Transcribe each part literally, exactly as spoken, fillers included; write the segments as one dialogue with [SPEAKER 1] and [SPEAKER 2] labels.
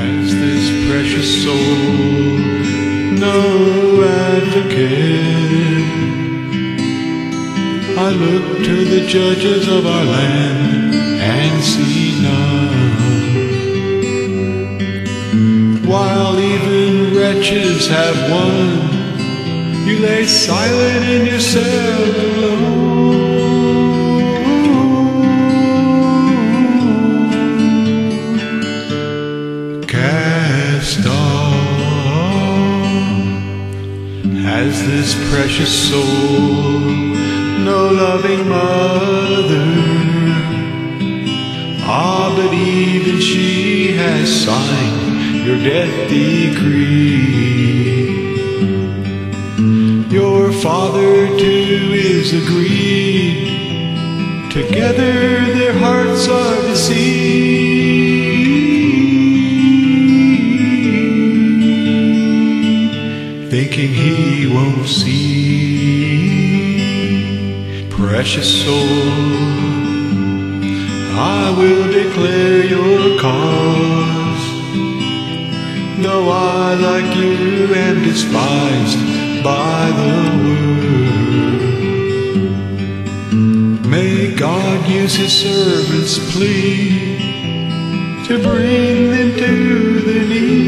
[SPEAKER 1] Has this precious soul no advocate? I look to the judges of our land and see none, while even wretches have won. You lay silent in your cell alone. Cast off. Has this precious soul no loving mother? Ah, but even she has signed your death decree. Your father too is agreed. Together their hearts are deceived, thinking he won't see. Precious soul, I will declare your cause. Though I, like you, am despised by the world, may God use his servants' plea to bring them to their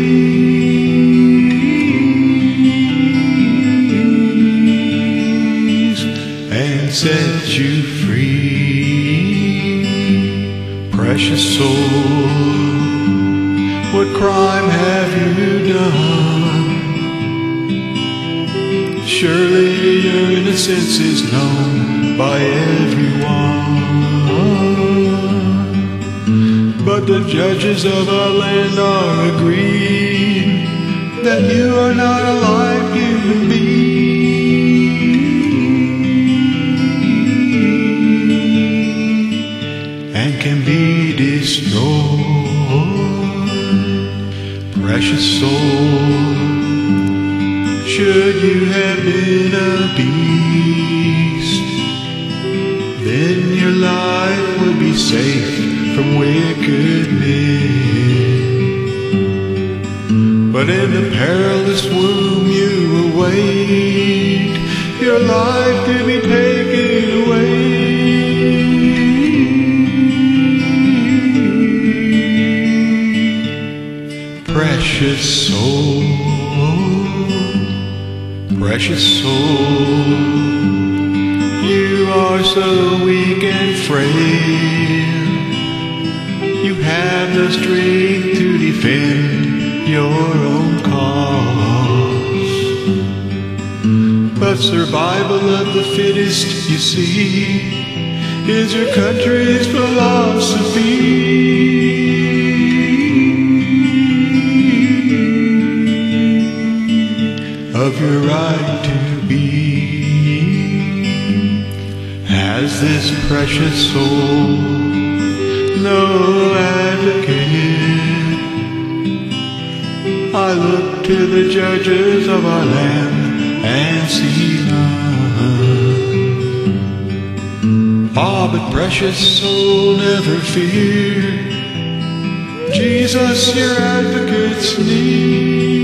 [SPEAKER 1] knees and set you free. Precious soul, what crime have you done? Surely your innocence is known by everyone, but the judges of our land are agreed that you are not a live human being and can be destroyed. Precious soul, should you have been a beast, then your life would be safe from wicked men. But in the perilous womb you await, your life to be taken away. Precious soul, precious soul, you are so weak and frail. You have no strength to defend your own cause, but survival of the fittest, you see, is your country's philosophy. Of your right to be. Has this precious soul no advocate? I look to the judges of our land and see none. Ah, but precious soul, never fear, Jesus your advocate's near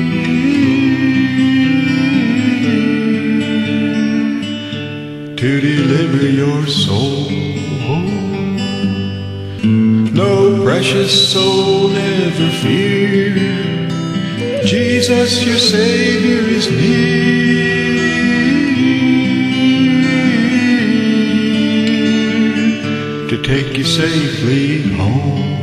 [SPEAKER 1] to deliver your soul. No, precious soul, never fear, Jesus your Savior is near to take you safely home.